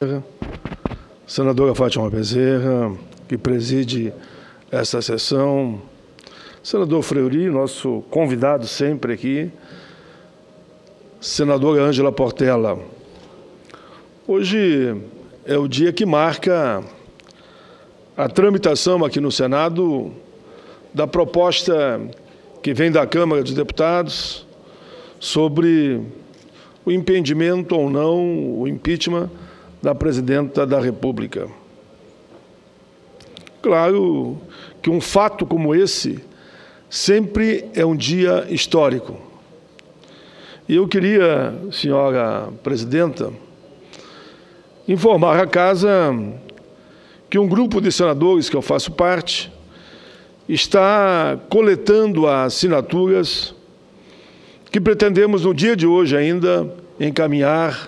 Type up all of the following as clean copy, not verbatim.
Senadora Fátima Bezerra, que preside essa sessão, senador Fleury, nosso convidado sempre aqui, senadora Ângela Portela. Hoje é o dia que marca a tramitação aqui no Senado da proposta que vem da Câmara dos Deputados sobre o impedimento ou não, o impeachment da Presidenta da República. Claro que um fato como esse sempre é um dia histórico. E eu queria, senhora Presidenta, informar a Casa que um grupo de senadores que eu faço parte está coletando assinaturas que pretendemos, no dia de hoje ainda, encaminhar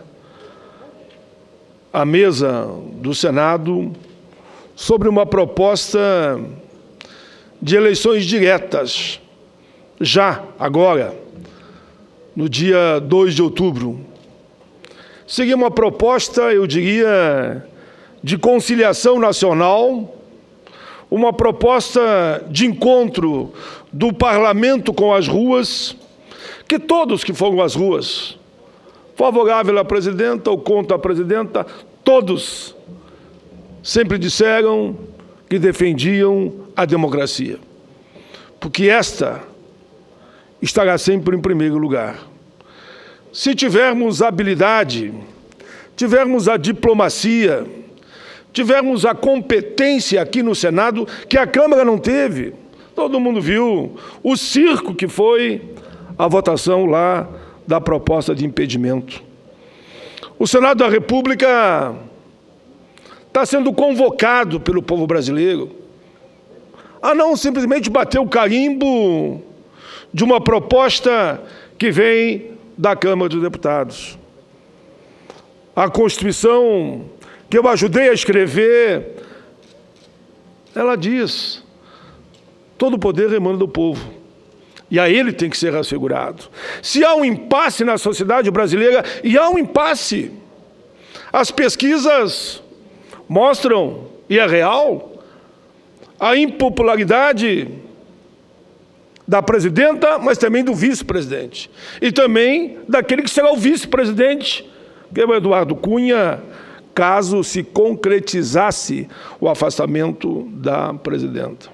à mesa do Senado sobre uma proposta de eleições diretas, já, agora, no dia 2 de outubro. Seria uma proposta, eu diria, de conciliação nacional, uma proposta de encontro do parlamento com as ruas, que todos que foram às ruas, favorável à presidenta ou contra a presidenta, todos sempre disseram que defendiam a democracia, porque esta estará sempre em primeiro lugar. Se tivermos habilidade, tivermos a diplomacia, tivermos a competência aqui no Senado, que a Câmara não teve, todo mundo viu o circo que foi a votação lá da proposta de impedimento. O Senado da República está sendo convocado pelo povo brasileiro a não simplesmente bater o carimbo de uma proposta que vem da Câmara dos Deputados. A Constituição que eu ajudei a escrever, ela diz: todo o poder emana do povo. E a ele tem que ser assegurado. Se há um impasse na sociedade brasileira, e há um impasse, as pesquisas mostram, e é real, a impopularidade da presidenta, mas também do vice-presidente. E também daquele que será o vice-presidente, que é o Eduardo Cunha, caso se concretizasse o afastamento da presidenta.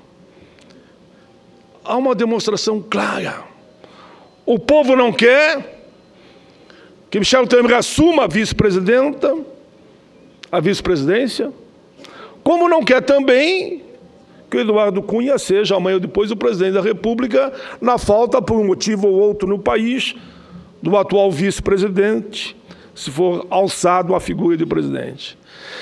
Há uma demonstração clara. O povo não quer que Michel Temer assuma a vice-presidenta, a vice-presidência, como não quer também que o Eduardo Cunha seja, amanhã ou depois, o presidente da República, na falta, por um motivo ou outro no país, do atual vice-presidente, se for alçado a figura de presidente.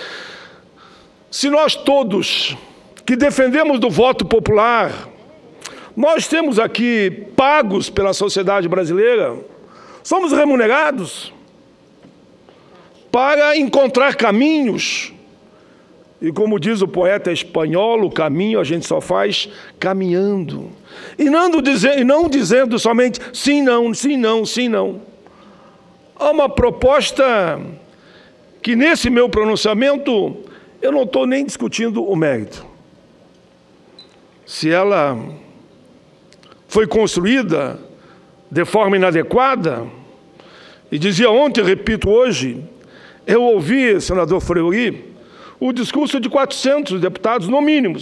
Se nós todos que defendemos do voto popular, nós temos aqui pagos pela sociedade brasileira, somos remunerados para encontrar caminhos. E como diz o poeta espanhol, o caminho a gente só faz caminhando. E não dizendo somente sim, não, sim, não, sim, não. Há uma proposta que, nesse meu pronunciamento, eu não estou nem discutindo o mérito. Se ela foi construída de forma inadequada, e dizia ontem, repito hoje, eu ouvi, senador Fleury, o discurso de 400 deputados, no mínimo,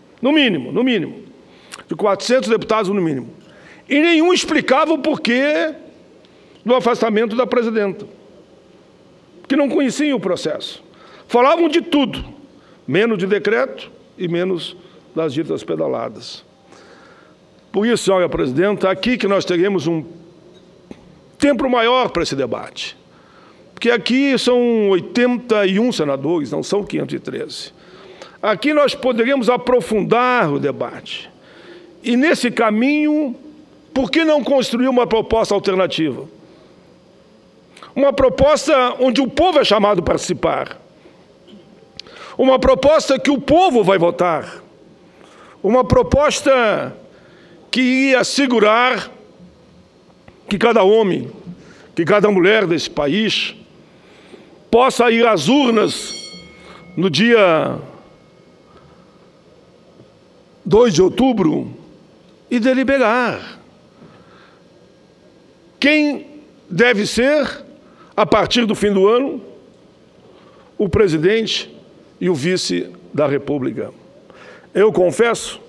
de 400 deputados no mínimo, e nenhum explicava o porquê do afastamento da presidenta, que não conheciam o processo. Falavam de tudo, menos de decreto e menos das ditas pedaladas. Por isso, senhora presidenta, aqui que nós teremos um tempo maior para esse debate. Porque aqui são 81 senadores, não são 513. Aqui nós poderíamos aprofundar o debate. E nesse caminho, por que não construir uma proposta alternativa? Uma proposta onde o povo é chamado a participar. Uma proposta que o povo vai votar. Uma proposta que ia assegurar que cada homem, que cada mulher desse país possa ir às urnas no dia 2 de outubro e deliberar quem deve ser, a partir do fim do ano, o presidente e o vice da República. Eu confesso,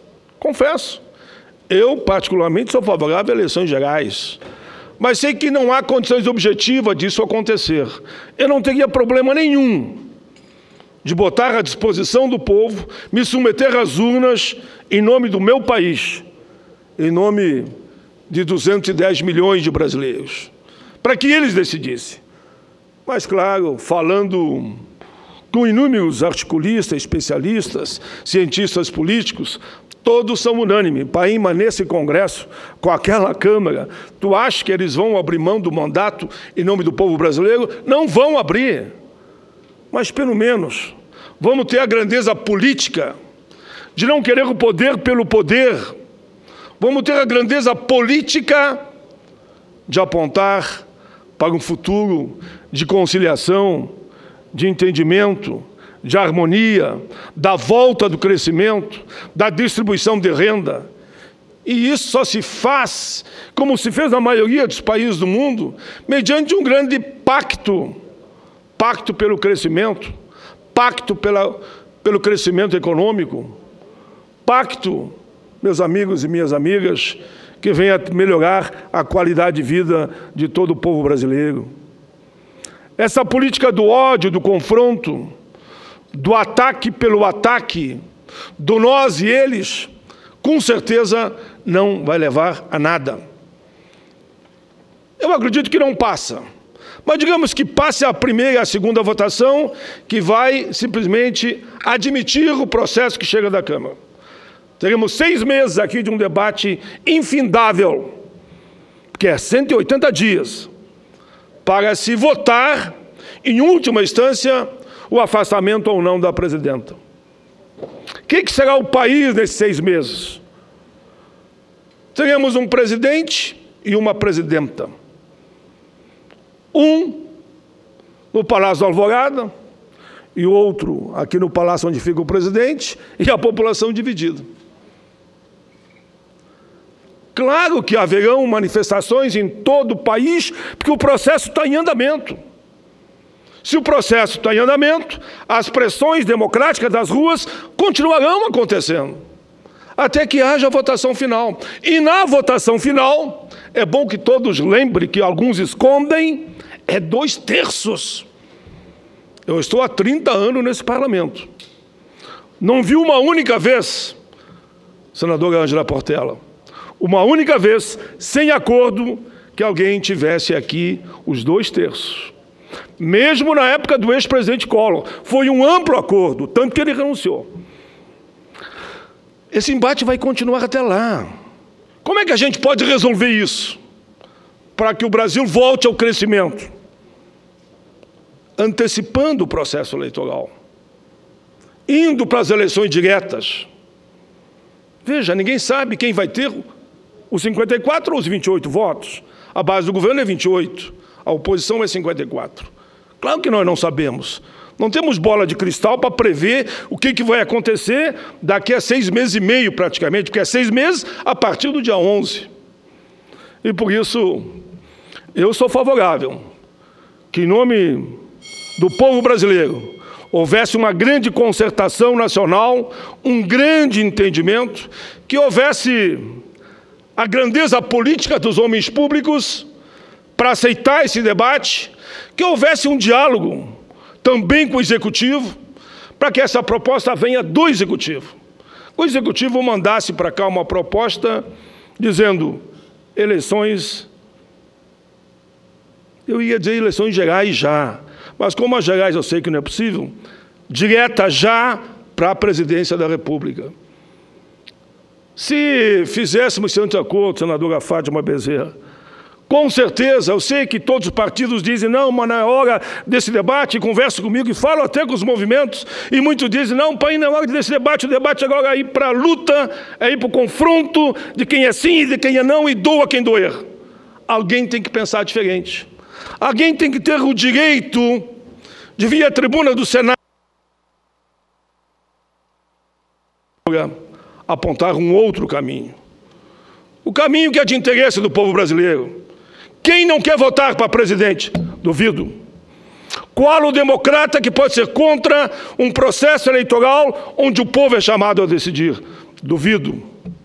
eu particularmente sou favorável a eleições gerais, mas sei que não há condições objetivas disso acontecer. Eu não teria problema nenhum de botar à disposição do povo, me submeter às urnas em nome do meu país, em nome de 210 milhões de brasileiros, para que eles decidissem. Mas, claro, falando com inúmeros articulistas, especialistas, cientistas políticos, todos são unânimes. Paima, nesse Congresso, com aquela Câmara, tu acha que eles vão abrir mão do mandato em nome do povo brasileiro? Não vão abrir. Mas, pelo menos, vamos ter a grandeza política de não querer o poder pelo poder. Vamos ter a grandeza política de apontar para um futuro de conciliação, de entendimento, de harmonia, da volta do crescimento, da distribuição de renda. E isso só se faz, como se fez na maioria dos países do mundo, mediante um grande pacto. Pacto pelo crescimento, pacto pelo crescimento econômico, pacto, meus amigos e minhas amigas, que venha melhorar a qualidade de vida de todo o povo brasileiro. Essa política do ódio, do confronto, do ataque pelo ataque, do nós e eles, com certeza não vai levar a nada. Eu acredito que não passa. Mas digamos que passe a primeira e a segunda votação, que vai simplesmente admitir o processo que chega da Câmara. Teremos 6 meses aqui de um debate infindável, que é 180 dias, para se votar, em última instância, o afastamento ou não da presidenta. O que será o país nesses 6 meses? Teremos um presidente e uma presidenta. Um no Palácio da Alvorada e o outro aqui no palácio onde fica o presidente, e a população dividida. Claro que haverão manifestações em todo o país, porque o processo está em andamento. Se o processo está em andamento, as pressões democráticas das ruas continuarão acontecendo, até que haja a votação final. E na votação final, é bom que todos lembrem que alguns escondem, é 2/3. Eu estou há 30 anos nesse parlamento. Não vi uma única vez, senadora Ângela Portela, uma única vez, sem acordo, que alguém tivesse aqui os 2/3. Mesmo na época do ex-presidente Collor, foi um amplo acordo, tanto que ele renunciou. Esse embate vai continuar até lá. Como é que a gente pode resolver isso? Para que o Brasil volte ao crescimento? Antecipando o processo eleitoral. Indo para as eleições diretas. Veja, ninguém sabe quem vai ter os 54 ou os 28 votos. A base do governo é 28, a oposição é 54. Claro que nós não sabemos. Não temos bola de cristal para prever o que vai acontecer daqui a 6 meses e meio, praticamente, porque é 6 meses a partir do dia 11. E por isso, eu sou favorável que, em nome do povo brasileiro, houvesse uma grande concertação nacional, um grande entendimento, que houvesse a grandeza política dos homens públicos para aceitar esse debate, que houvesse um diálogo também com o Executivo, para que essa proposta venha do Executivo. O Executivo mandasse para cá uma proposta dizendo eleições, eu ia dizer eleições gerais já, mas como as gerais eu sei que não é possível, direta já para a presidência da República. Se fizéssemos esse acordo, senadora Fátima Bezerra, com certeza, eu sei que todos os partidos dizem, não, mas na hora desse debate, conversa comigo e falo até com os movimentos, e muitos dizem, não, pai, na hora desse debate, o debate agora é ir para a luta, é ir para o confronto de quem é sim e de quem é não, e doa quem doer. Alguém tem que pensar diferente. Alguém tem que ter o direito de vir à tribuna do Senado apontar um outro caminho. O caminho que é de interesse do povo brasileiro. Quem não quer votar para presidente? Duvido. Qual o democrata que pode ser contra um processo eleitoral onde o povo é chamado a decidir? Duvido.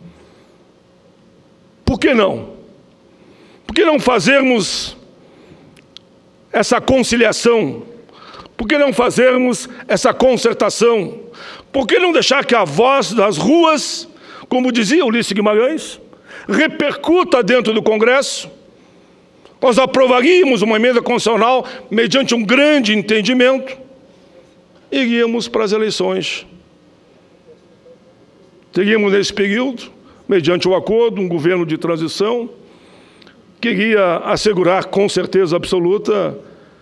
Por que não? Por que não fazermos essa conciliação? Por que não fazermos essa concertação? Por que não deixar que a voz das ruas, como dizia Ulisses Guimarães, repercuta dentro do Congresso? Nós aprovaríamos uma emenda constitucional mediante um grande entendimento e iríamos para as eleições. Teríamos nesse período, mediante o acordo, um governo de transição que iria assegurar com certeza absoluta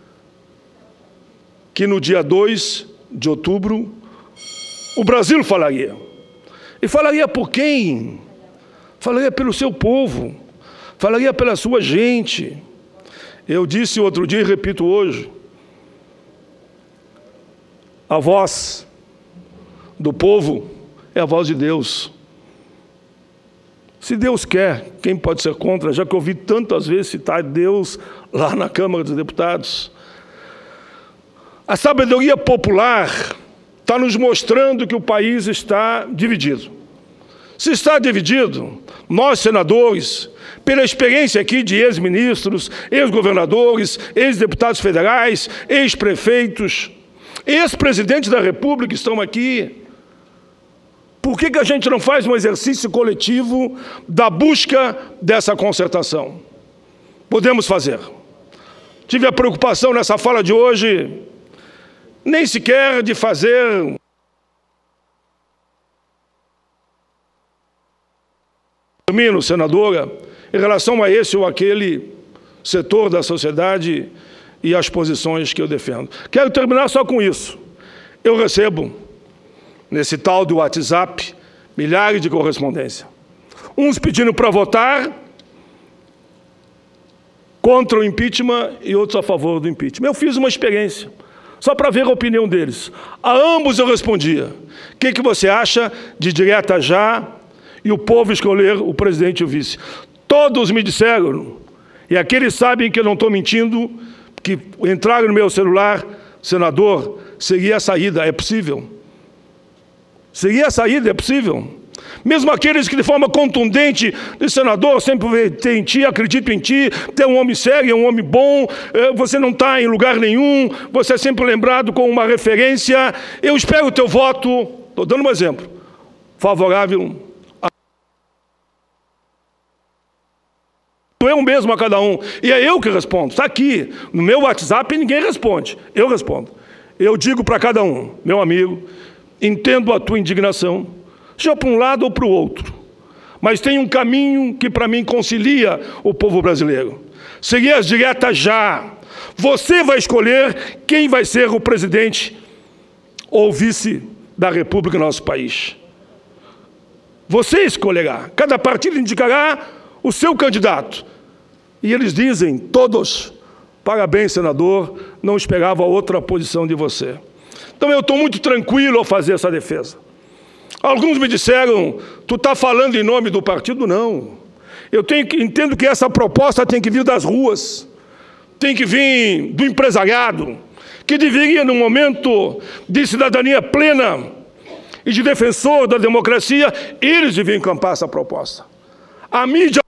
que no dia 2 de outubro o Brasil falaria. E falaria por quem? Falaria pelo seu povo, falaria pela sua gente. Eu disse outro dia e repito hoje, a voz do povo é a voz de Deus. Se Deus quer, quem pode ser contra? Já que eu ouvi tantas vezes citar Deus lá na Câmara dos Deputados. A sabedoria popular está nos mostrando que o país está dividido. Se está dividido, nós, senadores, pela experiência aqui de ex-ministros, ex-governadores, ex-deputados federais, ex-prefeitos, ex-presidentes da República estão aqui. Por que a gente não faz um exercício coletivo da busca dessa concertação? Podemos fazer. Tive a preocupação nessa fala de hoje, nem sequer de fazer termino, senadora, em relação a esse ou aquele setor da sociedade e as posições que eu defendo. Quero terminar só com isso. Eu recebo, nesse tal do WhatsApp, milhares de correspondência. Uns pedindo para votar contra o impeachment e outros a favor do impeachment. Eu fiz uma experiência, só para ver a opinião deles. A ambos eu respondia. O que você acha de direta já e o povo escolher o presidente e o vice? Todos me disseram, e aqueles sabem que eu não estou mentindo, que entraram no meu celular, senador, seria a saída, é possível. Seria a saída, é possível. Mesmo aqueles que de forma contundente, senador, sempre tem em ti, acredito em ti, tu é um homem sério, é um homem bom, você não está em lugar nenhum, você é sempre lembrado com uma referência, eu espero o teu voto, estou dando um exemplo, favorável. Eu mesmo a cada um, e é eu que respondo, está aqui, no meu WhatsApp ninguém responde, eu respondo. Eu digo para cada um, meu amigo, entendo a tua indignação, seja para um lado ou para o outro, mas tem um caminho que para mim concilia o povo brasileiro. Seguir as diretas já. Você vai escolher quem vai ser o presidente ou vice da República do nosso país. Você escolherá, cada partido indicará o seu candidato. E eles dizem, todos, parabéns, senador, não esperava outra posição de você. Então eu estou muito tranquilo ao fazer essa defesa. Alguns me disseram, tu está falando em nome do partido? Não. Eu entendo que essa proposta tem que vir das ruas, tem que vir do empresariado, que deveria, num momento de cidadania plena e de defensor da democracia, eles deviam encampar essa proposta. A mídia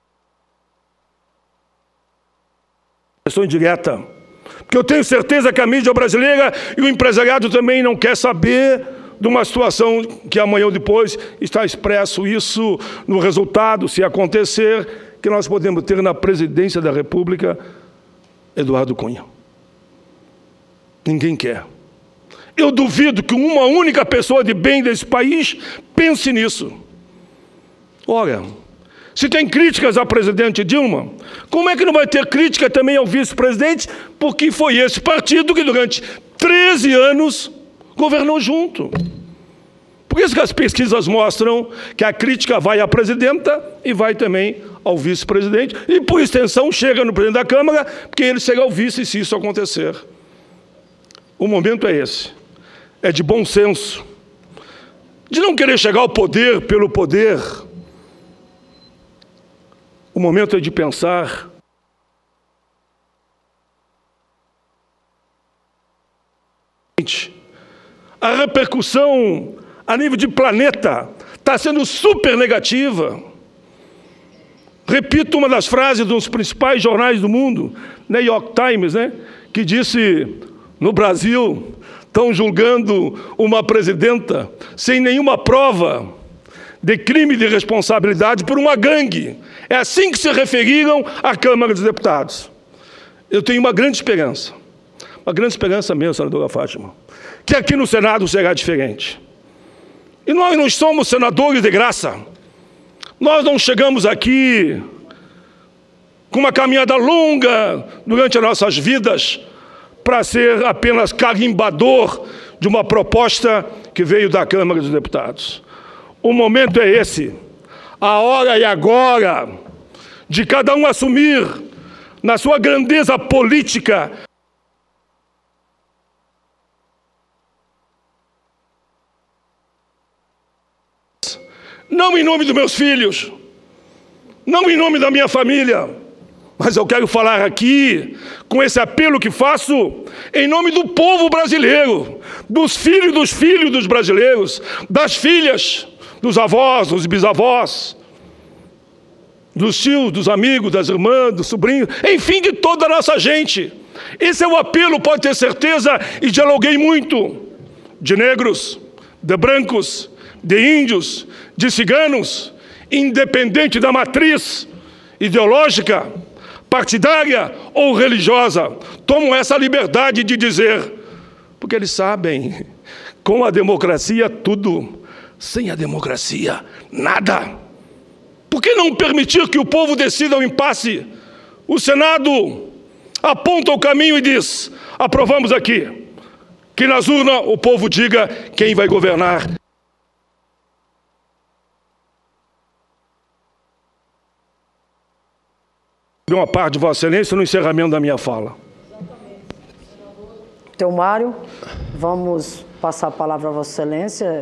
questão indireta, porque eu tenho certeza que a mídia brasileira e o empresariado também não quer saber de uma situação que amanhã ou depois está expresso isso no resultado, se acontecer, que nós podemos ter na presidência da República Eduardo Cunha. Ninguém quer. Eu duvido que uma única pessoa de bem desse país pense nisso. Olha, se tem críticas ao presidente Dilma, como é que não vai ter crítica também ao vice-presidente? Porque foi esse partido que durante 13 anos governou junto. Por isso que as pesquisas mostram que a crítica vai à presidenta e vai também ao vice-presidente, e por extensão chega no presidente da Câmara, porque ele será o vice se isso acontecer. O momento é esse. É de bom senso. De não querer chegar ao poder pelo poder. O momento é de pensar. A repercussão a nível de planeta está sendo super negativa. Repito uma das frases dos principais jornais do mundo, New York Times, que disse: no Brasil estão julgando uma presidenta sem nenhuma prova de crime de responsabilidade por uma gangue. É assim que se referiram à Câmara dos Deputados. Eu tenho uma grande esperança mesmo, senadora Fátima, que aqui no Senado será diferente. E nós não somos senadores de graça. Nós não chegamos aqui com uma caminhada longa durante as nossas vidas para ser apenas carimbador de uma proposta que veio da Câmara dos Deputados. O momento é esse. A hora é agora de cada um assumir, na sua grandeza política, não em nome dos meus filhos, não em nome da minha família, mas eu quero falar aqui, com esse apelo que faço, em nome do povo brasileiro, dos filhos dos brasileiros, das filhas, dos avós, dos bisavós, dos tios, dos amigos, das irmãs, dos sobrinhos, enfim, de toda a nossa gente. Esse é o apelo, pode ter certeza, e dialoguei muito, de negros, de brancos, de índios, de ciganos, independente da matriz ideológica, partidária ou religiosa, tomam essa liberdade de dizer, porque eles sabem, com a democracia tudo, sem a democracia nada. Por que não permitir que o povo decida o impasse? O Senado aponta o caminho e diz: aprovamos aqui, que nas urnas o povo diga quem vai governar. Uma parte de Vossa Excelência no encerramento da minha fala. Teomário, vamos passar a palavra a Vossa Excelência,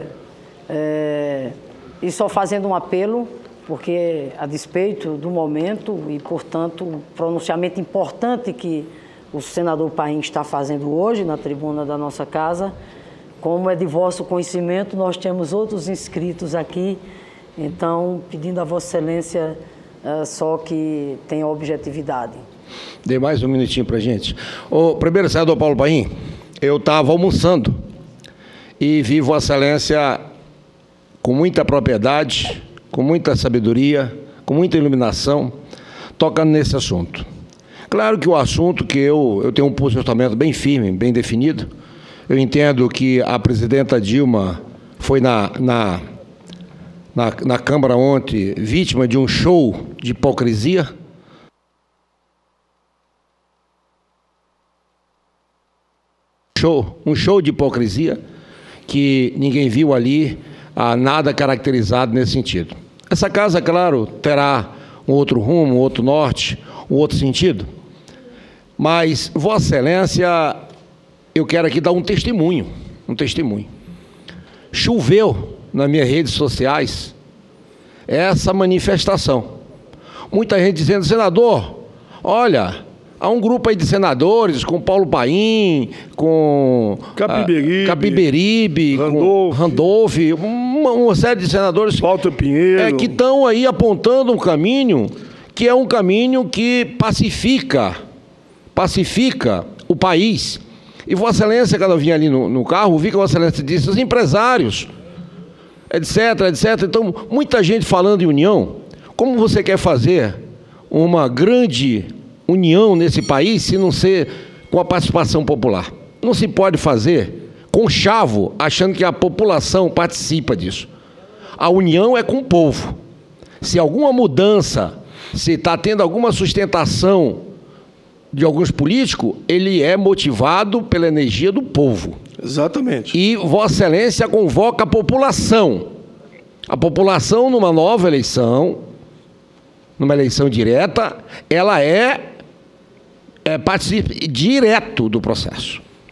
e só fazendo um apelo, porque a despeito do momento e, portanto, o pronunciamento importante que o senador Paim está fazendo hoje na tribuna da nossa casa, como é de vosso conhecimento, nós temos outros inscritos aqui, então, pedindo a Vossa Excelência só que tenha objetividade. Dê mais um minutinho para a gente. O primeiro senador Paulo Paim, eu estava almoçando e vi Vossa Excelência com muita propriedade, com muita sabedoria, com muita iluminação, tocando nesse assunto. Claro que o assunto que eu tenho um posicionamento bem firme, bem definido. Eu entendo que a presidenta Dilma foi na Câmara ontem, vítima de um show de hipocrisia. Um show de hipocrisia que ninguém viu ali nada caracterizado nesse sentido. Essa casa, claro, terá um outro rumo, um outro norte, um outro sentido. Mas, Vossa Excelência, eu quero aqui dar um testemunho. Choveu nas minhas redes sociais essa manifestação. Muita gente dizendo: senador, olha, há um grupo aí de senadores, com Paulo Paim, com Capiberibe, com Randolph, uma série de senadores Walter Pinheiro, que estão aí apontando um caminho que é um caminho que pacifica o país. E Vossa Excelência, quando eu vim ali no carro, vi que Vossa Excelência disse: os empresários, etc. Então, muita gente falando em união. Como você quer fazer uma grande união nesse país se não ser com a participação popular? Não se pode fazer conchavo, achando que a população participa disso. A união é com o povo. Se alguma mudança, se está tendo alguma sustentação de alguns políticos, ele é motivado pela energia do povo. Exatamente. E Vossa Excelência convoca a população. A população, numa nova eleição, numa eleição direta, ela participa direto do processo.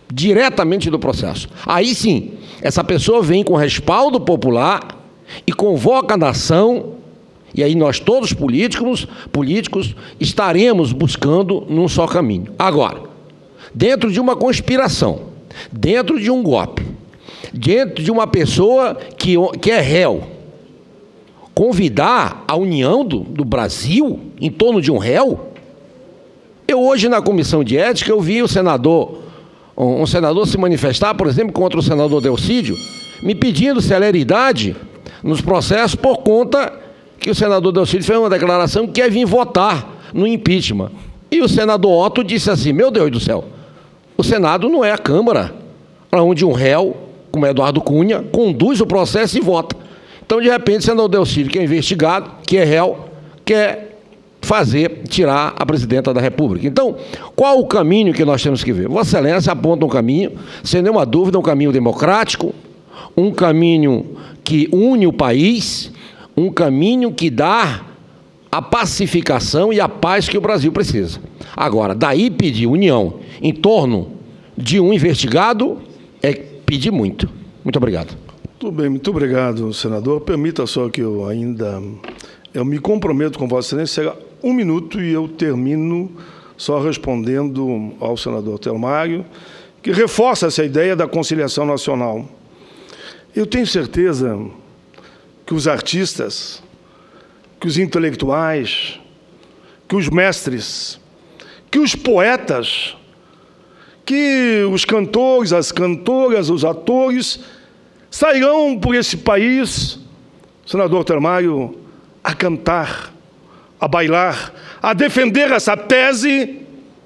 diretamente do processo. Aí sim, essa pessoa vem com respaldo popular e convoca a nação, e aí nós todos políticos estaremos buscando num só caminho. Agora, dentro de uma conspiração, dentro de um golpe, dentro de uma pessoa que é réu, convidar a união do Brasil em torno de um réu? Eu hoje na comissão de ética, eu vi um senador se manifestar, por exemplo, contra o senador Delcídio, me pedindo celeridade nos processos por conta que o senador Delcídio fez uma declaração que ia vir votar no impeachment. E o senador Otto disse assim: meu Deus do céu, o Senado não é a Câmara onde um réu, como Eduardo Cunha, conduz o processo e vota. Então, de repente, o senador Delcídio, que é investigado, que é réu, quer tirar a presidenta da República. Então, qual o caminho que nós temos que ver? Vossa Excelência aponta um caminho, sem nenhuma dúvida, um caminho democrático, um caminho que une o país, um caminho que dá a pacificação e a paz que o Brasil precisa. Agora, daí pedir união em torno de um investigado é pedir muito. Muito obrigado. Tudo bem, muito obrigado, senador. Permita só que eu me comprometo com Vossa Excelência, chega 1 minuto e eu termino só respondendo ao senador Telmário, que reforça essa ideia da conciliação nacional. Eu tenho certeza que os artistas, que os intelectuais, que os mestres, que os poetas, que os cantores, as cantoras, os atores sairão por esse país, senador Telmário, a cantar, a bailar, a defender essa tese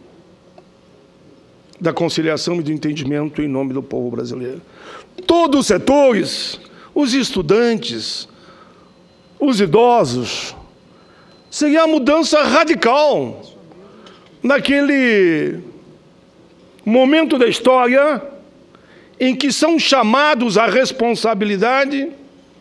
da conciliação e do entendimento em nome do povo brasileiro. Todos os setores, os estudantes, os idosos, seria a mudança radical naquele momento da história em que são chamados à responsabilidade.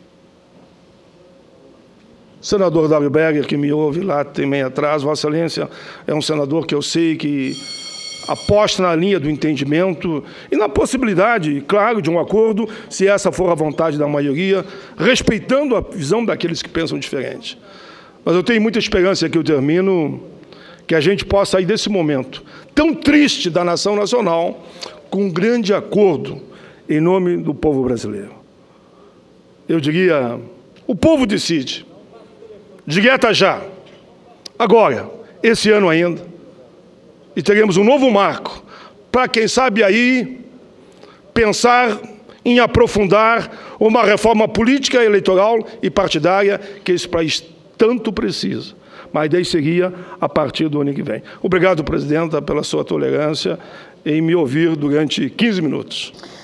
Senador Dário Berger, que me ouve lá também atrás, Vossa Excelência é um senador que eu sei que aposta na linha do entendimento e na possibilidade, claro, de um acordo, se essa for a vontade da maioria, respeitando a visão daqueles que pensam diferente. Mas eu tenho muita esperança, que eu termino, que a gente possa sair desse momento tão triste da nação nacional com um grande acordo em nome do povo brasileiro. Eu diria, o povo decide. Direita já, agora, esse ano ainda, e teremos um novo marco para, quem sabe aí, pensar em aprofundar uma reforma política, eleitoral e partidária que esse país tanto precisa. Mas daí seria a partir do ano que vem. Obrigado, presidenta, pela sua tolerância em me ouvir durante 15 minutos.